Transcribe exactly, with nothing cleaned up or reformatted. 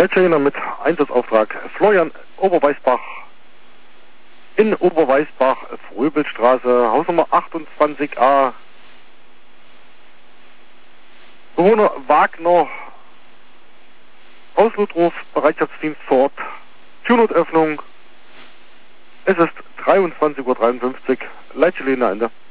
Leitstelle mit Einsatzauftrag Florian Oberweißbach in Oberweißbach, Fröbelstraße, Hausnummer achtundzwanzig a. Bewohner Wagner, Ausnotruf, Bereitschaftsdienst vor Ort, Türnotöffnung. Es ist dreiundzwanzig Uhr dreiundfünfzig, Leitstelle Ende.